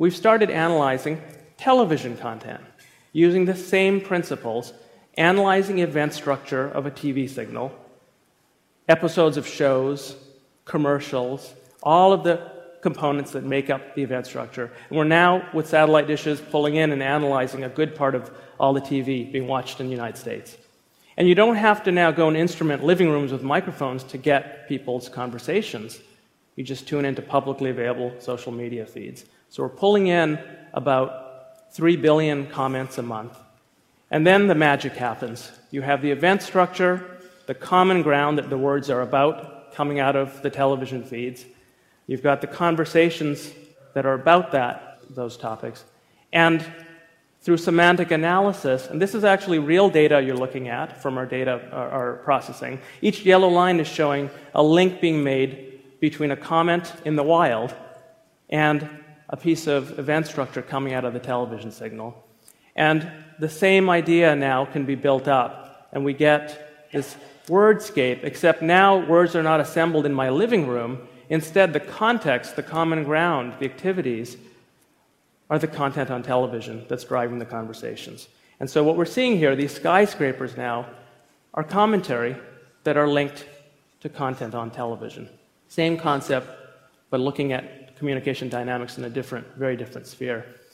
we've started analyzing television content using the same principles, analyzing event structure of a TV signal, episodes of shows, commercials, all of the components that make up the event structure. And we're now, with satellite dishes, pulling in and analyzing a good part of all the TV being watched in the United States. And you don't have to now go and instrument living rooms with microphones to get people's conversations. You just tune into publicly available social media feeds. So we're pulling in about 3 billion comments a month. And then the magic happens. You have the event structure, the common ground that the words are about coming out of the television feeds. You've got the conversations that are about those topics. And through semantic analysis, and this is actually real data you're looking at from our processing, each yellow line is showing a link being made between a comment in the wild and a piece of event structure coming out of the television signal. And the same idea now can be built up, and we get this wordscape, except now words are not assembled in my living room. Instead, the context, the common ground, the activities are the content on television that's driving the conversations. And so what we're seeing here, these skyscrapers now, are commentary that are linked to content on television. Same concept, but looking at communication dynamics in a very different sphere.